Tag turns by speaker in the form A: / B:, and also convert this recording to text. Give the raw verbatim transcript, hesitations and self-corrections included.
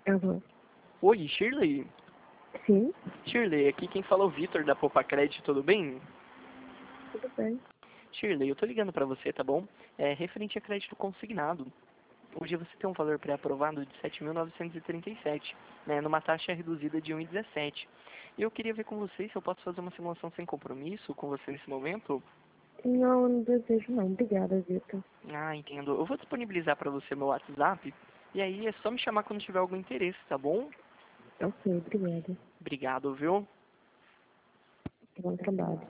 A: Aham.
B: Oi, Shirley?
A: Sim,
B: Shirley, aqui quem fala é o Vitor da Popa Credit, tudo bem?
A: tudo bem.
B: Shirley, eu tô ligando pra você, tá bom? É referente a crédito consignado. Hoje você tem um valor pré-aprovado de sete mil novecentos e trinta e sete, né, numa taxa reduzida de um vírgula dezessete. E eu queria ver com você se eu posso fazer uma simulação sem compromisso com você nesse momento.
A: Não, não desejo não. Obrigada, Vitor.
B: Ah, entendo. Eu vou disponibilizar pra você meu WhatsApp, e aí é só me chamar quando tiver algum interesse, tá bom?
A: Ok, obrigada.
B: Obrigado, viu?
A: Bom trabalho.